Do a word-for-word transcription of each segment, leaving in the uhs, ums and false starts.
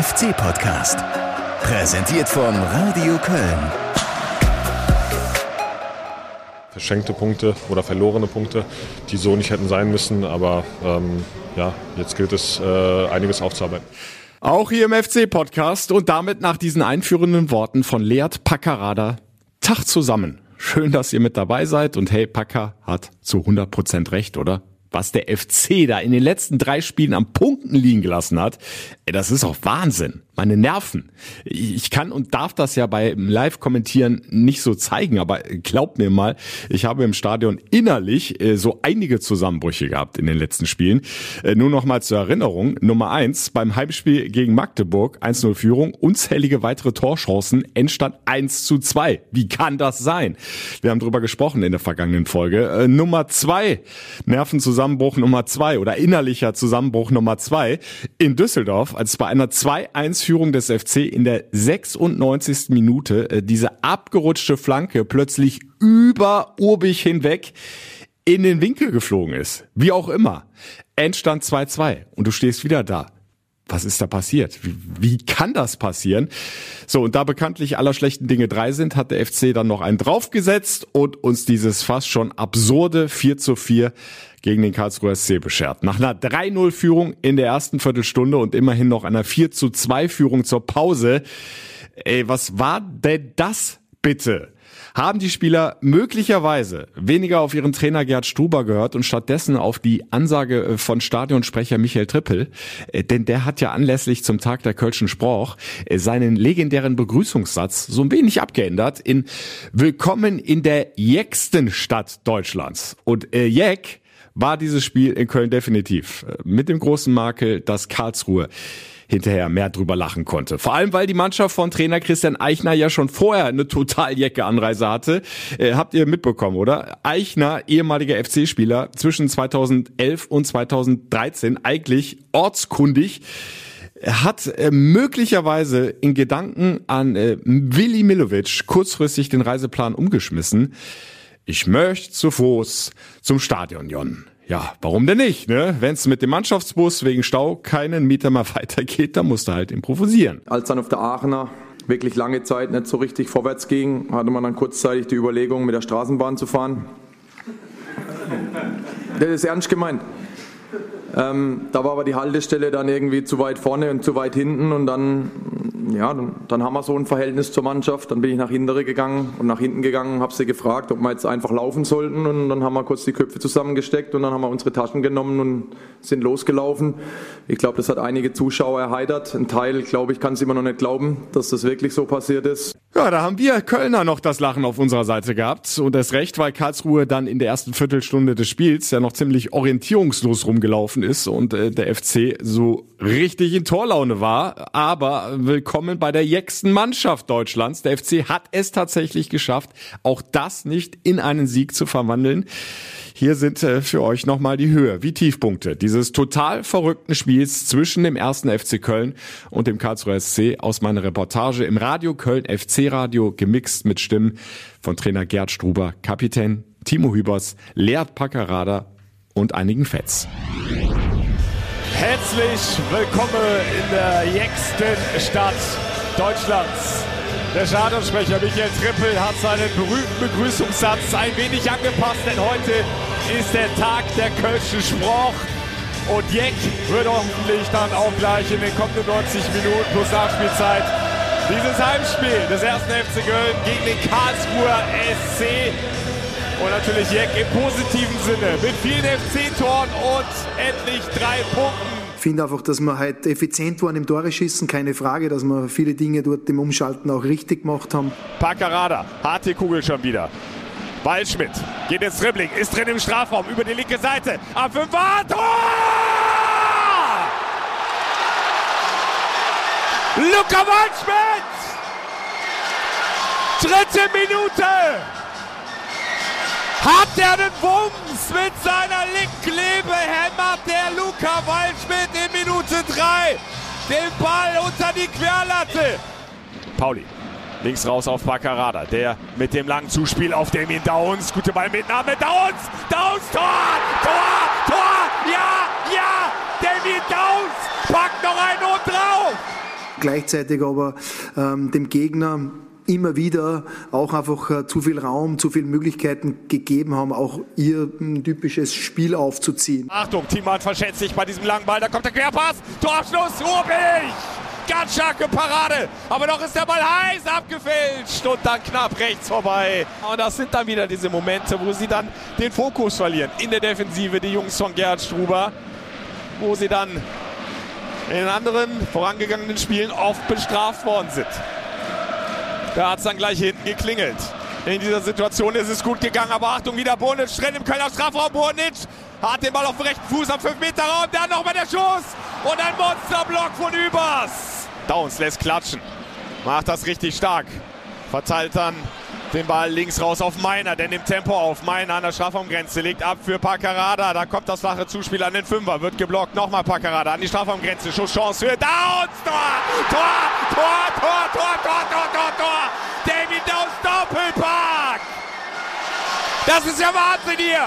F C-Podcast. Präsentiert von Radio Köln. Verschenkte Punkte oder verlorene Punkte, die so nicht hätten sein müssen. Aber ähm, ja, jetzt gilt es, äh, einiges aufzuarbeiten. Auch hier im F C-Podcast und damit nach diesen einführenden Worten von Lead Packerada. Tag zusammen. Schön, dass ihr mit dabei seid. Und hey, Packer hat zu hundert Prozent recht, oder? Was der F C da in den letzten drei Spielen am Punkten liegen gelassen hat, ey, das ist auch Wahnsinn. Meine Nerven. Ich kann und darf das ja beim Live-Kommentieren nicht so zeigen, aber glaubt mir mal, ich habe im Stadion innerlich äh, so einige Zusammenbrüche gehabt in den letzten Spielen. Äh, nur noch mal zur Erinnerung, Nummer eins, beim Heimspiel gegen Magdeburg, eins null Führung, unzählige weitere Torchancen, Endstand eins zu zwei. Wie kann das sein? Wir haben drüber gesprochen in der vergangenen Folge. Äh, Nummer zwei, Nervenzusammenbruch Nummer zwei oder innerlicher Zusammenbruch Nummer zwei in Düsseldorf, als bei einer zwei eins Führung des F C in der sechsundneunzigsten Minute äh, diese abgerutschte Flanke plötzlich über Urbich hinweg in den Winkel geflogen ist. Wie auch immer. Endstand zwei zwei und du stehst wieder da. Was ist da passiert? Wie, wie kann das passieren? So, und da bekanntlich aller schlechten Dinge drei sind, hat der F C dann noch einen draufgesetzt und uns dieses fast schon absurde vier zu vier gegen den Karlsruher S C beschert. Nach einer drei null Führung in der ersten Viertelstunde und immerhin noch einer vier zu zwei Führung zur Pause. Ey, was war denn das bitte? Haben die Spieler möglicherweise weniger auf ihren Trainer Gerd Struber gehört und stattdessen auf die Ansage von Stadionsprecher Michael Trippel? Denn der hat ja anlässlich zum Tag der Kölschen Sproch seinen legendären Begrüßungssatz so ein wenig abgeändert in Willkommen in der jecksten Stadt Deutschlands. Und äh, Jeck war dieses Spiel in Köln definitiv. Mit dem großen Makel, dass Karlsruhe hinterher mehr drüber lachen konnte. Vor allem, weil die Mannschaft von Trainer Christian Eichner ja schon vorher eine total jecke Anreise hatte. Äh, habt ihr mitbekommen, oder? Eichner, ehemaliger F C-Spieler, zwischen zweitausendelf und zweitausenddreizehn, eigentlich ortskundig, hat äh, möglicherweise in Gedanken an äh, Willi Milovic kurzfristig den Reiseplan umgeschmissen. Ich möchte zu Fuß zum Stadion, Jon. Ja, warum denn nicht, ne? Wenn es mit dem Mannschaftsbus wegen Stau keinen Meter mehr weitergeht, dann musst du halt improvisieren. Als dann auf der Aachener wirklich lange Zeit nicht so richtig vorwärts ging, hatte man dann kurzzeitig die Überlegung, mit der Straßenbahn zu fahren. Das ist ernst gemeint. Ähm, da war aber die Haltestelle dann irgendwie zu weit vorne und zu weit hinten und dann, ja, dann, dann haben wir so ein Verhältnis zur Mannschaft. Dann bin ich nach hinten gegangen und nach hinten gegangen, habe sie gefragt, ob wir jetzt einfach laufen sollten und dann haben wir kurz die Köpfe zusammengesteckt und dann haben wir unsere Taschen genommen und sind losgelaufen. Ich glaube, das hat einige Zuschauer erheitert. Ein Teil, glaube ich, kann es immer noch nicht glauben, dass das wirklich so passiert ist. Ja, da haben wir Kölner noch das Lachen auf unserer Seite gehabt und das recht, weil Karlsruhe dann in der ersten Viertelstunde des Spiels ja noch ziemlich orientierungslos rumgelaufen ist und äh, der F C so richtig in Torlaune war. Aber willkommen bei der jecksten Mannschaft Deutschlands. Der F C hat es tatsächlich geschafft, auch das nicht in einen Sieg zu verwandeln. Hier sind äh, für euch nochmal die Höhe wie Tiefpunkte dieses total verrückten Spiels zwischen dem ersten F C Köln und dem Karlsruher S C aus meiner Reportage im Radio Köln F C Radio, gemixt mit Stimmen von Trainer Gerd Struber, Kapitän Timo Hübers, Lead Packerada und einigen Fans. Herzlich willkommen in der jecksten Stadt Deutschlands. Der Stadionsprecher Michael Trippel hat seinen berühmten Begrüßungssatz ein wenig angepasst, denn heute ist der Tag der Kölschen Sproch. Und Jeck wird hoffentlich dann auch gleich in den kommenden neunzig Minuten plus Nachspielzeit dieses Heimspiel des ersten F C Köln gegen den Karlsruher S C. Und natürlich Jeck im positiven Sinne mit vielen F C-Toren und endlich drei Punkten. Ich finde einfach, dass wir heute effizient waren im Tore schießen, keine Frage, dass wir viele Dinge dort im Umschalten auch richtig gemacht haben. Packerada, harte Kugel schon wieder. Waldschmidt geht ins Dribbling, ist drin im Strafraum, über die linke Seite. A fünf, Tor! Luca Waldschmidt! Dritte Minute! Hat er den Wumms mit seiner linken Lebe, hämmert der Luca Waldschmidt in Minute drei den Ball unter die Querlatte. Pauli, links raus auf Packerada, der mit dem langen Zuspiel auf Damien Downs, gute Ballmitnahme, Downs, Downs, Tor, Tor, Tor, ja, ja, Damien Downs packt noch einen und drauf. gleichzeitig aber ähm, dem Gegner immer wieder auch einfach äh, zu viel Raum, zu viele Möglichkeiten gegeben haben, auch ihr ein typisches Spiel aufzuziehen. Achtung, Thiemann verschätzt sich bei diesem langen Ball, da kommt der Querpass, Torabschluss, Urbich! Ganz starke Parade, aber noch ist der Ball heiß abgefälscht und dann knapp rechts vorbei. Und das sind dann wieder diese Momente, wo sie dann den Fokus verlieren. In der Defensive, die Jungs von Gerhard Struber, wo sie dann in den anderen vorangegangenen Spielen oft bestraft worden sind. Da hat es dann gleich hinten geklingelt. In dieser Situation ist es gut gegangen, aber Achtung, wieder Bonic, rennt im Kölner Strafraum, Bonic hat den Ball auf dem rechten Fuß am fünf Meter Raum, dann nochmal der Schuss und ein Monsterblock von Übers. Downs lässt klatschen, macht das richtig stark, verteilt dann den Ball links raus auf Meiner, der nimmt Tempo auf. Meiner an der Strafraumgrenze, legt ab für Paccarada, da kommt das flache Zuspiel an den Fünfer, wird geblockt, nochmal Paccarada an die Strafraumgrenze, Schusschance für Downs, Tor, Tor, Tor, Tor, Tor, Tor, Tor, Tor, Tor, Davy Downs Doppelpack! Das ist ja Wahnsinn hier!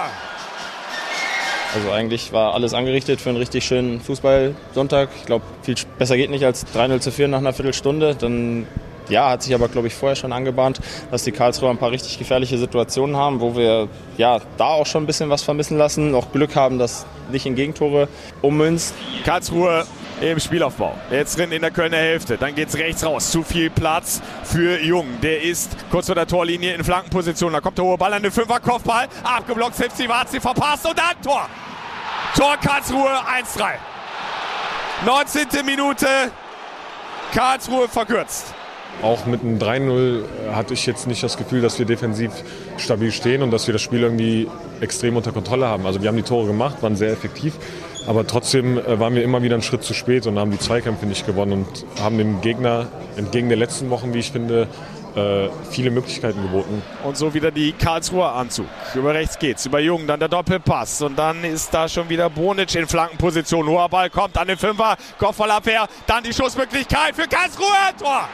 Also eigentlich war alles angerichtet für einen richtig schönen Fußballsonntag. Ich glaube, viel besser geht nicht als drei null zu führen nach einer Viertelstunde. Dann ja, hat sich aber, glaube ich, vorher schon angebahnt, dass die Karlsruher ein paar richtig gefährliche Situationen haben, wo wir ja da auch schon ein bisschen was vermissen lassen. Auch Glück haben, dass nicht in Gegentore ummünzt. Karlsruhe im Spielaufbau. Jetzt drin in der Kölner Hälfte. Dann geht's rechts raus. Zu viel Platz für Jung. Der ist kurz vor der Torlinie in Flankenposition. Da kommt der hohe Ball an den Fünfer. Kopfball. Abgeblockt. Sivcivaci verpasst. Und dann Tor. Tor Karlsruhe eins drei. neunzehnte Minute. Karlsruhe verkürzt. Auch mit einem drei null hatte ich jetzt nicht das Gefühl, dass wir defensiv stabil stehen und dass wir das Spiel irgendwie extrem unter Kontrolle haben. Also wir haben die Tore gemacht, waren sehr effektiv, aber trotzdem waren wir immer wieder einen Schritt zu spät und haben die Zweikämpfe nicht gewonnen und haben dem Gegner entgegen der letzten Wochen, wie ich finde, viele Möglichkeiten geboten. Und so wieder die Karlsruher Anzug. Über rechts geht's, über Jung, dann der Doppelpass. Und dann ist da schon wieder Bonic in Flankenposition. Hoher Ball kommt an den Fünfer, Kopfballabwehr, dann die Schussmöglichkeit für Karlsruhe. Tor!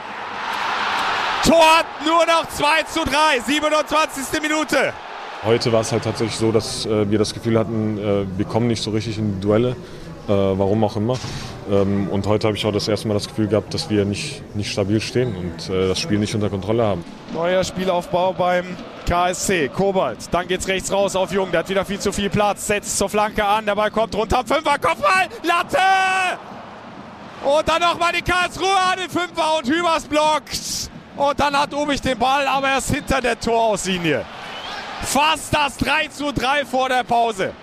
Tor, nur noch zwei zu drei, siebenundzwanzigste Minute. Heute war es halt tatsächlich so, dass äh, wir das Gefühl hatten, äh, wir kommen nicht so richtig in die Duelle, äh, warum auch immer. Ähm, und heute habe ich auch das erste Mal das Gefühl gehabt, dass wir nicht, nicht stabil stehen und äh, das Spiel nicht unter Kontrolle haben. Neuer Spielaufbau beim K S C, Kobalt. Dann geht's rechts raus auf Jung, der hat wieder viel zu viel Platz, setzt zur Flanke an, der Ball kommt runter, Fünfer, Kopfball, Latte! Und dann nochmal die Karlsruhe an den Fünfer und Hübers blockt. Und dann hat Obich den Ball, aber er ist hinter der Torauslinie. Fast das drei zu drei vor der Pause.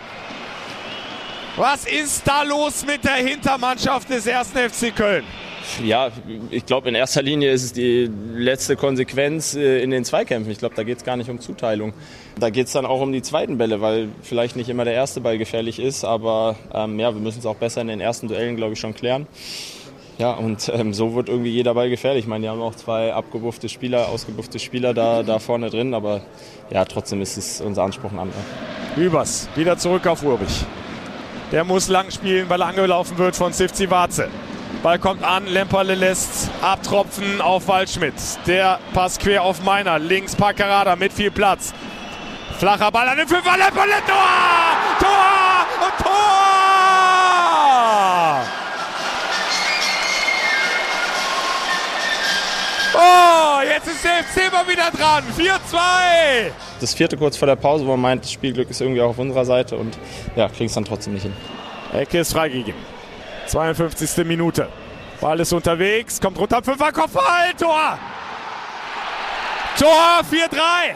Was ist da los mit der Hintermannschaft des ersten F C Köln? Ja, ich glaube, in erster Linie ist es die letzte Konsequenz in den Zweikämpfen. Ich glaube, da geht es gar nicht um Zuteilung. Da geht es dann auch um die zweiten Bälle, weil vielleicht nicht immer der erste Ball gefährlich ist. Aber ähm, ja, wir müssen es auch besser in den ersten Duellen, glaube ich, schon klären. Ja, und ähm, so wird irgendwie jeder Ball gefährlich. Ich meine, die haben auch zwei abgebuffte Spieler, ausgebuffte Spieler da, da vorne drin. Aber ja, trotzdem ist es unser Anspruch ein anderer. Übers, wieder zurück auf Urbich. Der muss lang spielen, weil er angelaufen wird von Sivcivaci. Ball kommt an, Lemperle lässt abtropfen auf Waldschmidt. Der Pass quer auf Meiner, links Paccarada mit viel Platz. Flacher Ball an den Fünfer, Lemperle, Tor! Tor! Und Tor! Oh, jetzt ist der F C mal wieder dran. vier zwei. Das vierte kurz vor der Pause, wo man meint, das Spielglück ist irgendwie auch auf unserer Seite und ja, kriegen es dann trotzdem nicht hin. Ecke ist freigegeben. zweiundfünfzigste Minute. Ball ist unterwegs, kommt runter, Fünfer, Kopfball, Tor! Tor, vier drei.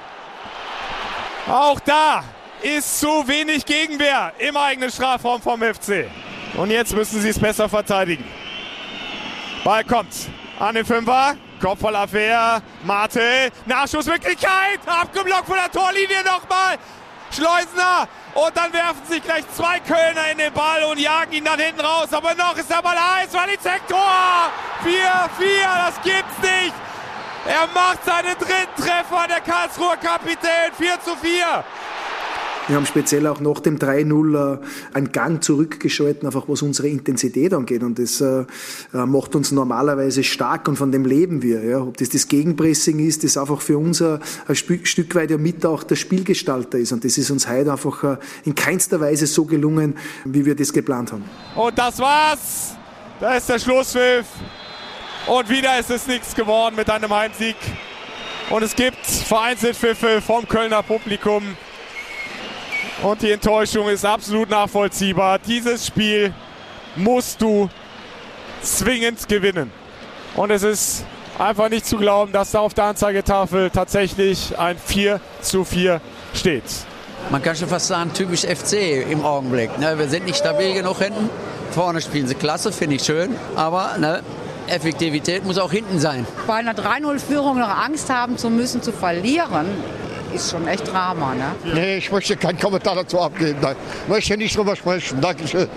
Auch da ist zu wenig Gegenwehr im eigenen Strafraum vom F C. Und jetzt müssen sie es besser verteidigen. Ball kommt an den Fünfer, Kopfballabwehr, Mate, Nachschussmöglichkeit, abgeblockt von der Torlinie nochmal, Schleusener und dann werfen sich gleich zwei Kölner in den Ball und jagen ihn dann hinten raus, aber noch ist der Ball heiß, Walizek, Tor, vier vier, das gibt's nicht, er macht seinen dritten Treffer, der Karlsruher Kapitän, vier zu vier. Wir haben speziell auch nach dem drei null äh, einen Gang zurückgeschalten, einfach was unsere Intensität angeht. Und das äh, macht uns normalerweise stark und von dem leben wir. Ja. Ob das das Gegenpressing ist, das einfach für uns ein, ein Stück weit ja mit auch der Spielgestalter ist. Und das ist uns heute einfach äh, in keinster Weise so gelungen, wie wir das geplant haben. Und das war's. Da ist der Schlusspfiff. Und wieder ist es nichts geworden mit einem Heimsieg. Und es gibt vereinzelt Pfiffe vom Kölner Publikum. Und die Enttäuschung ist absolut nachvollziehbar. Dieses Spiel musst du zwingend gewinnen. Und es ist einfach nicht zu glauben, dass da auf der Anzeigetafel tatsächlich ein vier zu vier steht. Man kann schon fast sagen, typisch F C im Augenblick. Ne? Wir sind nicht stabil genug hinten. Vorne spielen sie klasse, finde ich schön. Aber ne, Effektivität muss auch hinten sein. Bei einer drei null Führung noch Angst haben zu müssen, zu verlieren, ist schon echt Drama. Ne? Nee, ich möchte keinen Kommentar dazu abgeben. Nein. Ich möchte nicht drüber sprechen. Dankeschön.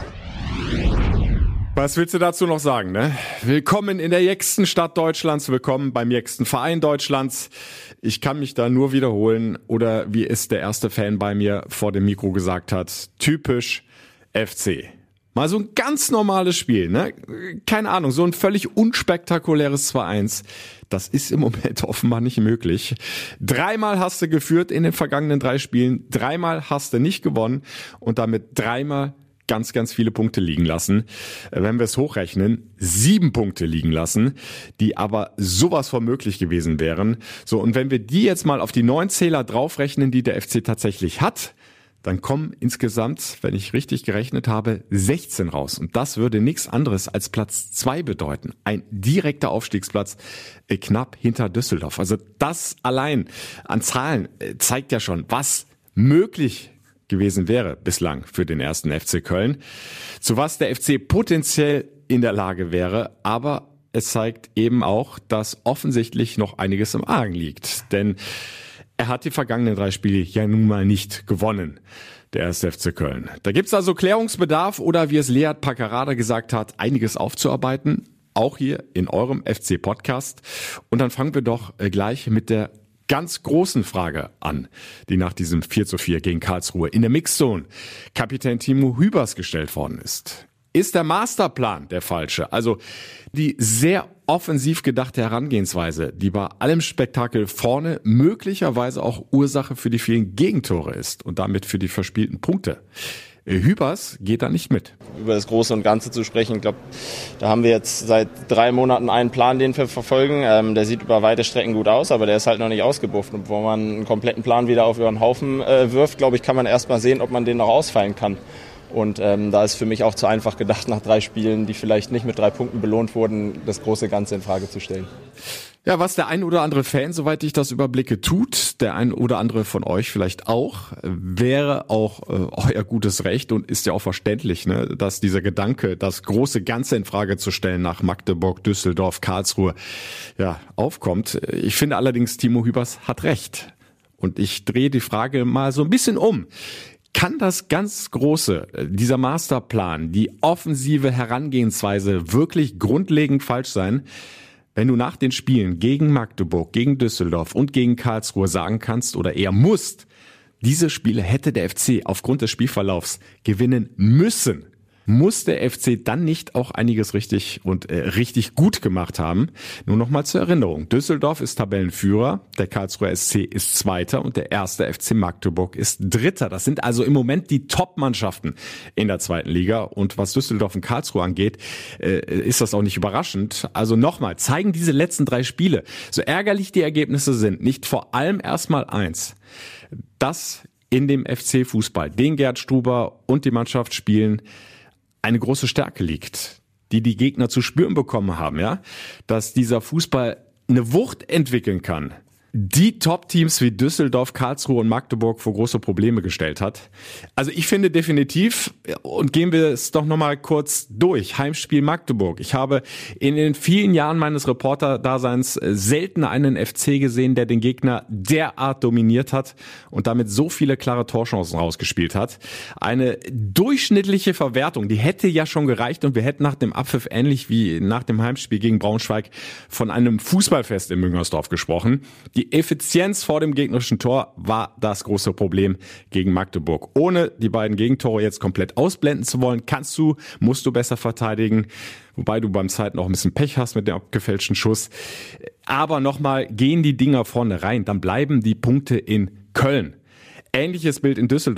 Was willst du dazu noch sagen, ne? Willkommen in der jecksten Stadt Deutschlands, willkommen beim jecksten Verein Deutschlands. Ich kann mich da nur wiederholen oder wie es der erste Fan bei mir vor dem Mikro gesagt hat, typisch F C. Mal so ein ganz normales Spiel, ne? Keine Ahnung, so ein völlig unspektakuläres zwei eins. Das ist im Moment offenbar nicht möglich. Dreimal hast du geführt in den vergangenen drei Spielen, dreimal hast du nicht gewonnen und damit dreimal ganz, ganz viele Punkte liegen lassen. Wenn wir es hochrechnen, sieben Punkte liegen lassen, die aber sowas von möglich gewesen wären. So, und wenn wir die jetzt mal auf die neun Zähler draufrechnen, die der F C tatsächlich hat, dann kommen insgesamt, wenn ich richtig gerechnet habe, sechzehn raus. Und das würde nichts anderes als Platz zwei bedeuten. Ein direkter Aufstiegsplatz äh, knapp hinter Düsseldorf. Also das allein an Zahlen äh, zeigt ja schon, was möglich gewesen wäre bislang für den ersten F C Köln. Zu was der F C potenziell in der Lage wäre, aber es zeigt eben auch, dass offensichtlich noch einiges im Argen liegt. Denn er hat die vergangenen drei Spiele ja nun mal nicht gewonnen, der erste F C Köln. Da gibt's also Klärungsbedarf oder wie es Lead Paccarada gesagt hat, einiges aufzuarbeiten, auch hier in eurem F C-Podcast. Und dann fangen wir doch gleich mit der ganz großen Frage an, die nach diesem vier zu vier gegen Karlsruhe in der Mixzone Kapitän Timo Hübers gestellt worden ist. Ist der Masterplan der falsche? Also die sehr offensiv gedachte Herangehensweise, die bei allem Spektakel vorne möglicherweise auch Ursache für die vielen Gegentore ist und damit für die verspielten Punkte. Hübers geht da nicht mit. Über das Große und Ganze zu sprechen, ich glaube, da haben wir jetzt seit drei Monaten einen Plan, den wir verfolgen. Ähm, der sieht über weite Strecken gut aus, aber der ist halt noch nicht ausgebufft. Und wo man einen kompletten Plan wieder auf über den Haufen äh, wirft, glaube ich, kann man erst mal sehen, ob man den noch ausfallen kann. Und ähm, da ist für mich auch zu einfach gedacht, nach drei Spielen, die vielleicht nicht mit drei Punkten belohnt wurden, das große Ganze in Frage zu stellen. Ja, was der ein oder andere Fan, soweit ich das überblicke, tut, der ein oder andere von euch vielleicht auch, wäre auch äh, euer gutes Recht und ist ja auch verständlich, ne, dass dieser Gedanke, das große Ganze in Frage zu stellen nach Magdeburg, Düsseldorf, Karlsruhe, ja, aufkommt. Ich finde allerdings, Timo Hübers hat recht. Und ich drehe die Frage mal so ein bisschen um. Kann das ganz Große, dieser Masterplan, die offensive Herangehensweise wirklich grundlegend falsch sein, wenn du nach den Spielen gegen Magdeburg, gegen Düsseldorf und gegen Karlsruhe sagen kannst oder eher musst, diese Spiele hätte der F C aufgrund des Spielverlaufs gewinnen müssen? Muss der F C dann nicht auch einiges richtig und äh, richtig gut gemacht haben? Nur noch mal zur Erinnerung. Düsseldorf ist Tabellenführer, der Karlsruher S C ist Zweiter und der erste F C Magdeburg ist Dritter. Das sind also im Moment die Top-Mannschaften in der zweiten Liga. Und was Düsseldorf und Karlsruhe angeht, äh, ist das auch nicht überraschend. Also nochmal, zeigen diese letzten drei Spiele, so ärgerlich die Ergebnisse sind, nicht vor allem erstmal eins, dass in dem F C-Fußball, den Gerd Struber und die Mannschaft spielen, eine große Stärke liegt, die die Gegner zu spüren bekommen haben, ja, dass dieser Fußball eine Wucht entwickeln kann, die Top-Teams wie Düsseldorf, Karlsruhe und Magdeburg vor große Probleme gestellt hat. Also ich finde definitiv, und gehen wir es doch nochmal kurz durch, Heimspiel Magdeburg. Ich habe in den vielen Jahren meines Reporter-Daseins selten einen F C gesehen, der den Gegner derart dominiert hat und damit so viele klare Torchancen rausgespielt hat. Eine durchschnittliche Verwertung, die hätte ja schon gereicht und wir hätten nach dem Abpfiff ähnlich wie nach dem Heimspiel gegen Braunschweig von einem Fußballfest in Müngersdorf gesprochen. Die Effizienz vor dem gegnerischen Tor war das große Problem gegen Magdeburg. Ohne die beiden Gegentore jetzt komplett ausblenden zu wollen, kannst du, musst du besser verteidigen, wobei du beim Zweiten auch ein bisschen Pech hast mit dem abgefälschten Schuss. Aber nochmal, gehen die Dinger vorne rein, dann bleiben die Punkte in Köln. Ähnliches Bild in Düsseldorf.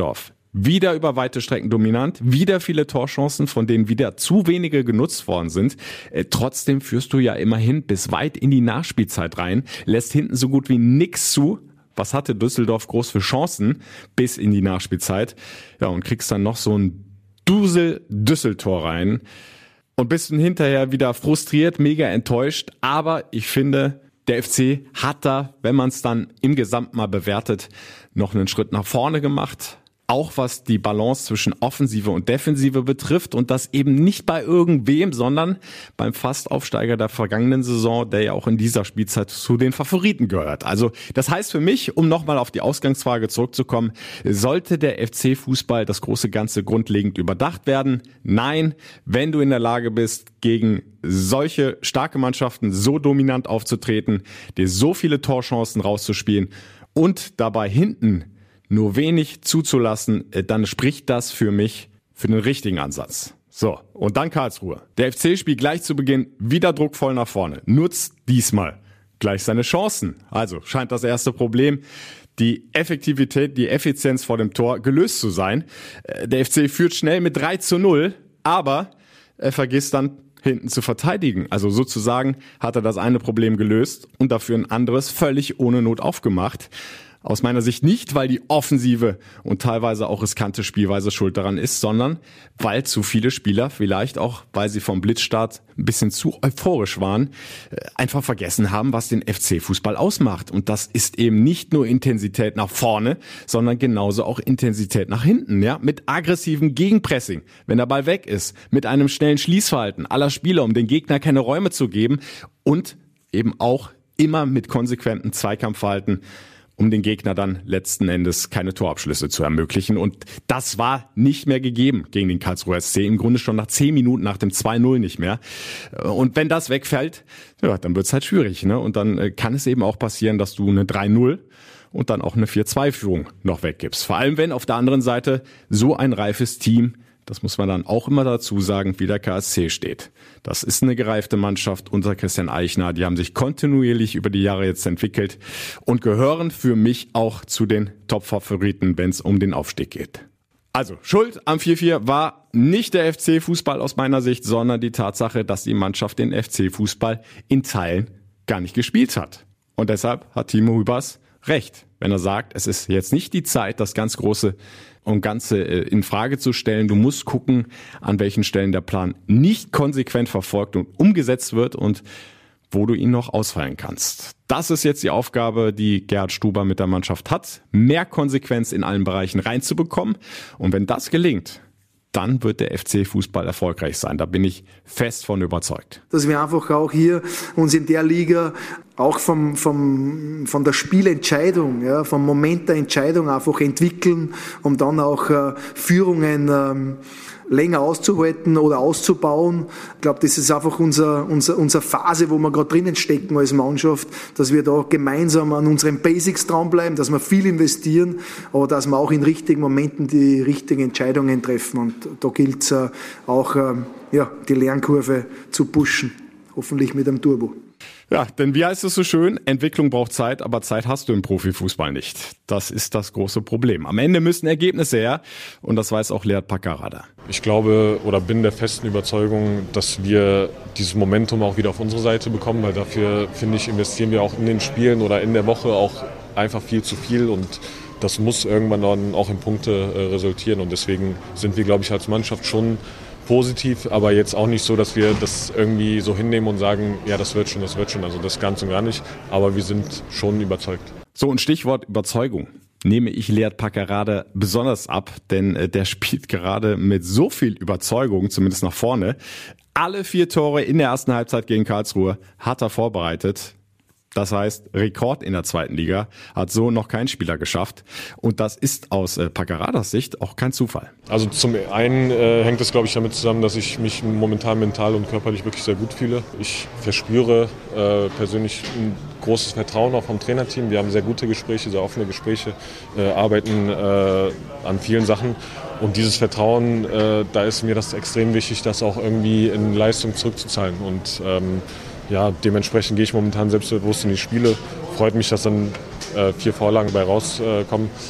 Wieder über weite Strecken dominant, wieder viele Torchancen, von denen wieder zu wenige genutzt worden sind. Äh, trotzdem führst du ja immerhin bis weit in die Nachspielzeit rein, lässt hinten so gut wie nix zu. Was hatte Düsseldorf groß für Chancen bis in die Nachspielzeit? Ja, und kriegst dann noch so ein Dusel-Düsseltor rein und bist dann hinterher wieder frustriert, mega enttäuscht. Aber ich finde, der F C hat da, wenn man es dann im Gesamt mal bewertet, noch einen Schritt nach vorne gemacht. Auch was die Balance zwischen Offensive und Defensive betrifft und das eben nicht bei irgendwem, sondern beim Fastaufsteiger der vergangenen Saison, der ja auch in dieser Spielzeit zu den Favoriten gehört. Also das heißt für mich, um nochmal auf die Ausgangsfrage zurückzukommen, sollte der F C-Fußball das große Ganze grundlegend überdacht werden? Nein, wenn du in der Lage bist, gegen solche starke Mannschaften so dominant aufzutreten, dir so viele Torchancen rauszuspielen und dabei hinten nur wenig zuzulassen, dann spricht das für mich für den richtigen Ansatz. So, und dann Karlsruhe. Der F C spielt gleich zu Beginn wieder druckvoll nach vorne. Nutzt diesmal gleich seine Chancen. Also scheint das erste Problem, die Effektivität, die Effizienz vor dem Tor, gelöst zu sein. Der F C führt schnell mit drei zu null, aber er vergisst dann hinten zu verteidigen. Also sozusagen hat er das eine Problem gelöst und dafür ein anderes völlig ohne Not aufgemacht. Aus meiner Sicht nicht, weil die offensive und teilweise auch riskante Spielweise schuld daran ist, sondern weil zu viele Spieler, vielleicht auch, weil sie vom Blitzstart ein bisschen zu euphorisch waren, einfach vergessen haben, was den F C-Fußball ausmacht. Und das ist eben nicht nur Intensität nach vorne, sondern genauso auch Intensität nach hinten, ja, mit aggressivem Gegenpressing, wenn der Ball weg ist, mit einem schnellen Schließverhalten aller Spieler, um den Gegner keine Räume zu geben und eben auch immer mit konsequentem Zweikampfverhalten, um den Gegner dann letzten Endes keine Torabschlüsse zu ermöglichen. Und das war nicht mehr gegeben gegen den Karlsruher S C. Im Grunde schon nach zehn Minuten nach dem zwei null nicht mehr. Und wenn das wegfällt, ja, dann wird's halt schwierig, ne? Und dann kann es eben auch passieren, dass du eine drei null und dann auch eine vier zwei Führung noch weggibst. Vor allem, wenn auf der anderen Seite so ein reifes Team, das muss man dann auch immer dazu sagen, wie der K S C steht. Das ist eine gereifte Mannschaft unter Christian Eichner. Die haben sich kontinuierlich über die Jahre jetzt entwickelt und gehören für mich auch zu den Top-Favoriten, wenn es um den Aufstieg geht. Also, Schuld am vier vier war nicht der F C-Fußball aus meiner Sicht, sondern die Tatsache, dass die Mannschaft den F C-Fußball in Teilen gar nicht gespielt hat. Und deshalb hat Timo Hübers recht, wenn er sagt, es ist jetzt nicht die Zeit, das ganz große und Ganze in Frage zu stellen. Du musst gucken, an welchen Stellen der Plan nicht konsequent verfolgt und umgesetzt wird und wo du ihn noch ausfallen kannst. Das ist jetzt die Aufgabe, die Gerhard Stuber mit der Mannschaft hat, mehr Konsequenz in allen Bereichen reinzubekommen. Und wenn das gelingt, dann wird der F C-Fußball erfolgreich sein. Da bin ich fest von überzeugt. Dass wir einfach auch hier uns in der Liga auch vom, vom, von der Spielentscheidung, ja, vom Moment der Entscheidung einfach entwickeln, um dann auch äh, Führungen ähm, länger auszuhalten oder auszubauen. Ich glaube, das ist einfach unser, unser, unsere Phase, wo wir gerade drinnen stecken als Mannschaft, dass wir da gemeinsam an unseren Basics dranbleiben, dass wir viel investieren, aber dass wir auch in richtigen Momenten die richtigen Entscheidungen treffen. Und da gilt es äh, auch, äh, ja, die Lernkurve zu pushen, hoffentlich mit einem Turbo. Ja, denn wie heißt es so schön, Entwicklung braucht Zeit, aber Zeit hast du im Profifußball nicht. Das ist das große Problem. Am Ende müssen Ergebnisse her und das weiß auch Lead Paccarada. Ich glaube oder bin der festen Überzeugung, dass wir dieses Momentum auch wieder auf unsere Seite bekommen, weil dafür, finde ich, investieren wir auch in den Spielen oder in der Woche auch einfach viel zu viel und das muss irgendwann dann auch in Punkte äh, resultieren und deswegen sind wir, glaube ich, als Mannschaft schon positiv, aber jetzt auch nicht so, dass wir das irgendwie so hinnehmen und sagen, ja, das wird schon, das wird schon, also das ganz und gar nicht, aber wir sind schon überzeugt. So, ein Stichwort Überzeugung nehme ich Lead Paccarada besonders ab, denn äh, der spielt gerade mit so viel Überzeugung, zumindest nach vorne. Alle vier Tore in der ersten Halbzeit gegen Karlsruhe hat er vorbereitet. Das heißt, Rekord in der zweiten Liga hat so noch kein Spieler geschafft. Und das ist aus äh, Paccaradas Sicht auch kein Zufall. Also zum einen äh, hängt es, glaube ich, damit zusammen, dass ich mich momentan mental und körperlich wirklich sehr gut fühle. Ich verspüre äh, persönlich ein großes Vertrauen auch vom Trainerteam. Wir haben sehr gute Gespräche, sehr offene Gespräche, äh, arbeiten äh, an vielen Sachen. Und dieses Vertrauen, äh, da ist mir das extrem wichtig, das auch irgendwie in Leistung zurückzuzahlen. Und ähm, ja, dementsprechend gehe ich momentan selbstbewusst in die Spiele. Freut mich, dass dann äh, vier Vorlagen dabei rauskommen. Äh,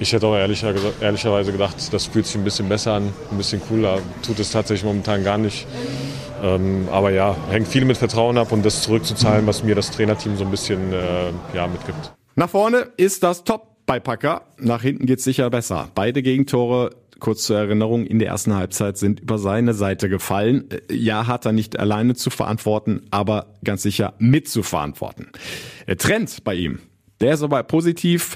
Ich hätte auch ehrlicher, ehrlicherweise gedacht, das fühlt sich ein bisschen besser an, ein bisschen cooler. Tut es tatsächlich momentan gar nicht. Ähm, aber ja, hängt viel mit Vertrauen ab und das zurückzuzahlen, was mir das Trainerteam so ein bisschen äh, ja, mitgibt. Nach vorne ist das top bei Packer. Nach hinten geht's sicher besser. Beide Gegentore, kurz zur Erinnerung, in der ersten Halbzeit sind über seine Seite gefallen. Ja, hat er nicht alleine zu verantworten, aber ganz sicher mit zu verantworten. Der Trend bei ihm, der ist aber positiv.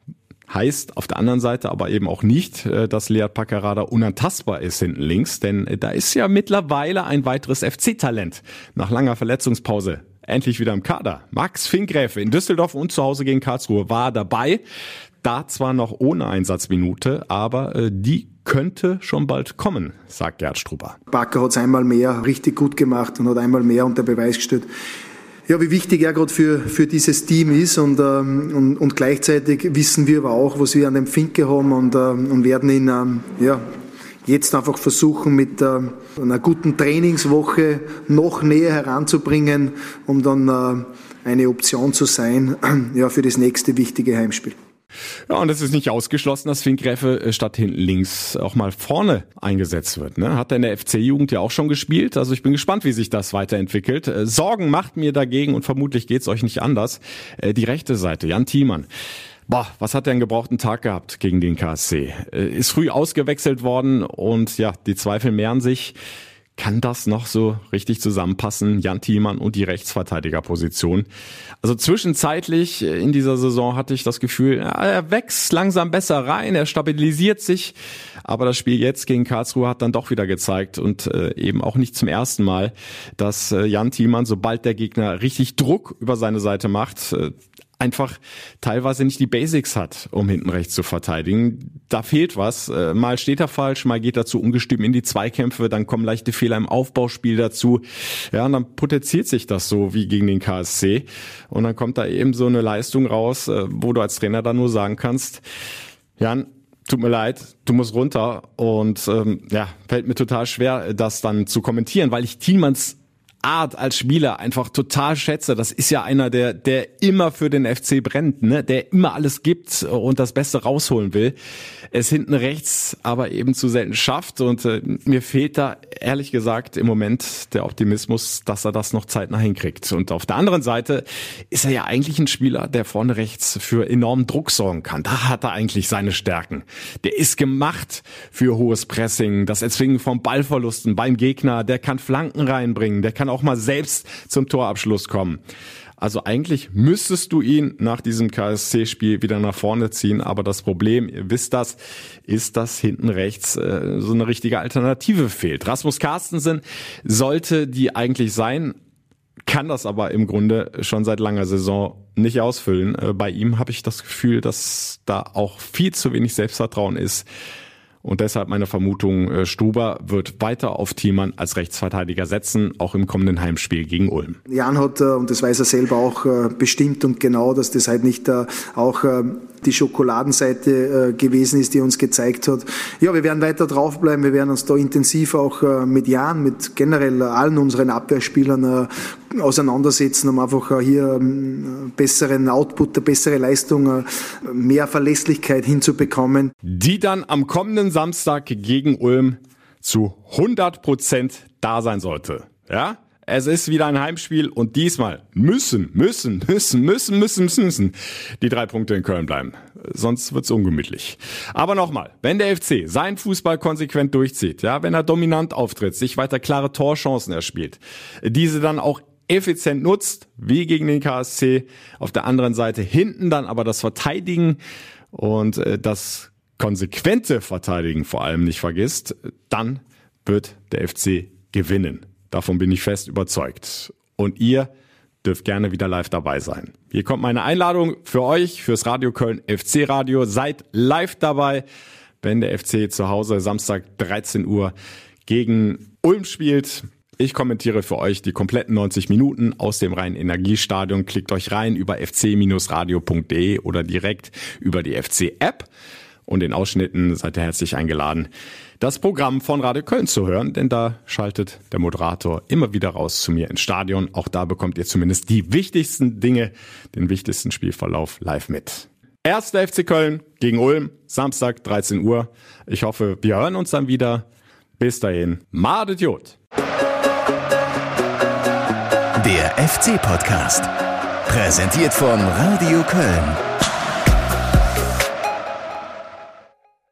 Heißt auf der anderen Seite aber eben auch nicht, dass Lead Packerada unantastbar ist hinten links, denn da ist ja mittlerweile ein weiteres F C-Talent nach langer Verletzungspause endlich wieder im Kader. Max Finkgräfe in Düsseldorf und zu Hause gegen Karlsruhe war dabei, da zwar noch ohne Einsatzminute, aber die könnte schon bald kommen, sagt Gerd Struber. Packer hat es einmal mehr richtig gut gemacht und hat einmal mehr unter Beweis gestellt, ja, wie wichtig er gerade für, für dieses Team ist und, ähm, und, und gleichzeitig wissen wir aber auch, was wir an dem Finke haben und, ähm, und werden ihn ähm, ja, jetzt einfach versuchen, mit ähm, einer guten Trainingswoche noch näher heranzubringen, um dann äh, eine Option zu sein ja, für das nächste wichtige Heimspiel. Ja, und es ist nicht ausgeschlossen, dass Finkgräfe statt hinten links auch mal vorne eingesetzt wird. Ne? Hat er in der F C-Jugend ja auch schon gespielt. Also ich bin gespannt, wie sich das weiterentwickelt. Äh, Sorgen macht mir dagegen und vermutlich geht's euch nicht anders. Äh, die rechte Seite, Jan Thiemann. Boah, was hat er einen gebrauchten Tag gehabt gegen den K S C? Äh, ist früh ausgewechselt worden und ja, die Zweifel mehren sich. Kann das noch so richtig zusammenpassen, Jan Thiemann und die Rechtsverteidigerposition? Also zwischenzeitlich in dieser Saison hatte ich das Gefühl, ja, er wächst langsam besser rein, er stabilisiert sich. Aber das Spiel jetzt gegen Karlsruhe hat dann doch wieder gezeigt und äh, eben auch nicht zum ersten Mal, dass äh, Jan Thiemann, sobald der Gegner richtig Druck über seine Seite macht, äh, einfach teilweise nicht die Basics hat, um hinten rechts zu verteidigen. Da fehlt was. Mal steht er falsch, mal geht er zu ungestüm in die Zweikämpfe, dann kommen leichte Fehler im Aufbauspiel dazu. Ja, und dann potenziert sich das so wie gegen den K S C. Und dann kommt da eben so eine Leistung raus, wo du als Trainer dann nur sagen kannst, Jan, tut mir leid, du musst runter. Und ähm, ja, fällt mir total schwer, das dann zu kommentieren, weil ich Thiemanns Art als Spieler einfach total schätze. Das ist ja einer, der der immer für den F C brennt, ne, der immer alles gibt und das Beste rausholen will. Es hinten rechts aber eben zu selten schafft und äh, mir fehlt da ehrlich gesagt im Moment der Optimismus, dass er das noch zeitnah hinkriegt. Und auf der anderen Seite ist er ja eigentlich ein Spieler, der vorne rechts für enormen Druck sorgen kann. Da hat er eigentlich seine Stärken. Der ist gemacht für hohes Pressing, das Erzwingen von Ballverlusten beim Gegner, der kann Flanken reinbringen, der kann auch mal selbst zum Torabschluss kommen. Also eigentlich müsstest du ihn nach diesem K S C-Spiel wieder nach vorne ziehen, aber das Problem, ihr wisst das, ist, dass hinten rechts äh, so eine richtige Alternative fehlt. Rasmus Carstensen sollte die eigentlich sein, kann das aber im Grunde schon seit langer Saison nicht ausfüllen. Äh, bei ihm habe ich das Gefühl, dass da auch viel zu wenig Selbstvertrauen ist. Und deshalb meine Vermutung, Struber wird weiter auf Thiemann als Rechtsverteidiger setzen, auch im kommenden Heimspiel gegen Ulm. Jan hat, und das weiß er selber auch bestimmt und genau, dass das halt nicht auch die Schokoladenseite gewesen ist, die uns gezeigt hat. Ja, wir werden weiter draufbleiben, wir werden uns da intensiv auch mit Jan, mit generell allen unseren Abwehrspielern auseinandersetzen, um einfach hier besseren Output, eine bessere Leistung, mehr Verlässlichkeit hinzubekommen. Die dann am kommenden Samstag gegen Ulm zu hundert Prozent da sein sollte. Ja? Es ist wieder ein Heimspiel und diesmal müssen, müssen, müssen, müssen, müssen, müssen, müssen die drei Punkte in Köln bleiben. Sonst wird's ungemütlich. Aber nochmal, wenn der F C seinen Fußball konsequent durchzieht, ja, wenn er dominant auftritt, sich weiter klare Torchancen erspielt, diese dann auch effizient nutzt, wie gegen den K S C, auf der anderen Seite hinten dann aber das Verteidigen und äh, das konsequente Verteidigen vor allem nicht vergisst, dann wird der F C gewinnen. Davon bin ich fest überzeugt. Und ihr dürft gerne wieder live dabei sein. Hier kommt meine Einladung für euch, fürs Radio Köln F C Radio. Seid live dabei, wenn der F C zu Hause Samstag dreizehn Uhr gegen Ulm spielt. Ich kommentiere für euch die kompletten neunzig Minuten aus dem Rhein-Energiestadion. Klickt euch rein über f c radio punkt d e oder direkt über die F C-App. Und in Ausschnitten seid ihr herzlich eingeladen, das Programm von Radio Köln zu hören, denn da schaltet der Moderator immer wieder raus zu mir ins Stadion. Auch da bekommt ihr zumindest die wichtigsten Dinge, den wichtigsten Spielverlauf live mit. Erster F C Köln gegen Ulm, Samstag dreizehn Uhr. Ich hoffe, wir hören uns dann wieder. Bis dahin, Madet Jod. Der F C-Podcast. Präsentiert von Radio Köln.